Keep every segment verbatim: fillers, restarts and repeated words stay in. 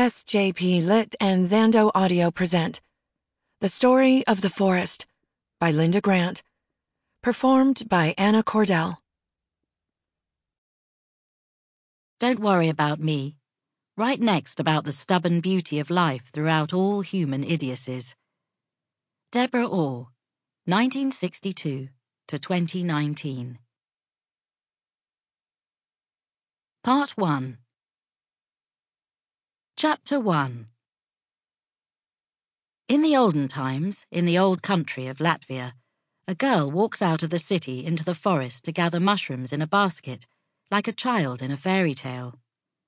S J P Lit and Zando Audio present The Story of the Forest by Linda Grant. Performed by Anna Cordell. Don't worry about me. Right next about the stubborn beauty of life throughout all human idiocies. Deborah Orr, nineteen sixty-two to twenty nineteen. Part one. Chapter one. In the olden times, in the old country of Latvia, a girl walks out of the city into the forest to gather mushrooms in a basket, like a child in a fairy tale.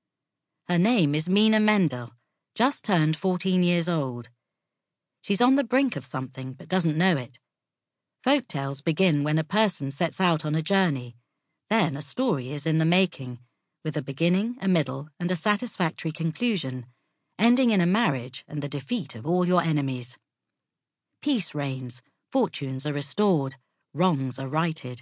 Her name is Mina Mendel, just turned fourteen years old. She's on the brink of something but doesn't know it. Folk tales begin when a person sets out on a journey. Then a story is in the making, with a beginning, a middle, and a satisfactory conclusion, ending in a marriage and the defeat of all your enemies. Peace reigns, fortunes are restored, wrongs are righted.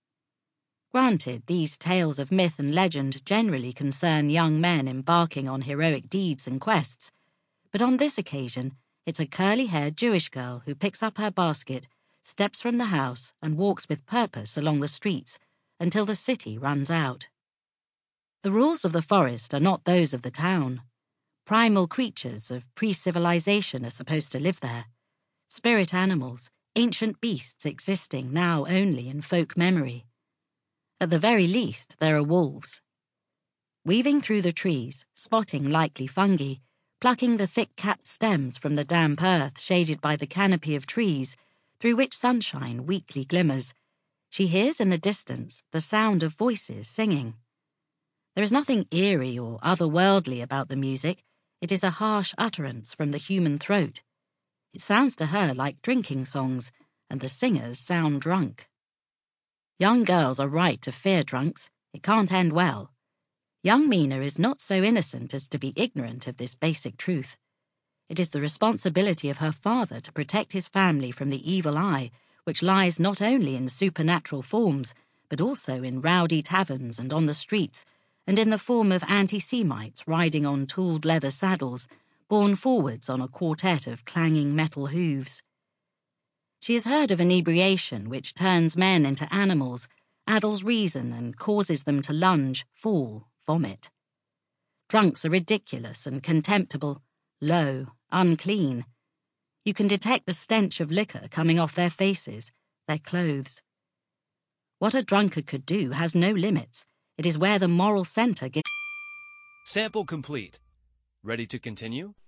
Granted, these tales of myth and legend generally concern young men embarking on heroic deeds and quests, but on this occasion, it's a curly-haired Jewish girl who picks up her basket, steps from the house, and walks with purpose along the streets until the city runs out. The rules of the forest are not those of the town. Primal creatures of pre-civilization are supposed to live there. Spirit animals, ancient beasts existing now only in folk memory. At the very least, there are wolves. Weaving through the trees, spotting likely fungi, plucking the thick-capped stems from the damp earth shaded by the canopy of trees, through which sunshine weakly glimmers, she hears in the distance the sound of voices singing. There is nothing eerie or otherworldly about the music. It is a harsh utterance from the human throat. It sounds to her like drinking songs, and the singers sound drunk. Young girls are right to fear drunks. It can't end well. Young Mina is not so innocent as to be ignorant of this basic truth. It is the responsibility of her father to protect his family from the evil eye, which lies not only in supernatural forms, but also in rowdy taverns and on the streets, and in the form of anti-Semites riding on tooled leather saddles, borne forwards on a quartet of clanging metal hooves. She has heard of inebriation which turns men into animals, addles reason and causes them to lunge, fall, vomit. Drunks are ridiculous and contemptible, low, unclean. You can detect the stench of liquor coming off their faces, their clothes. What a drunkard could do has no limits. It is where the moral center gets... Sample complete. Ready to continue?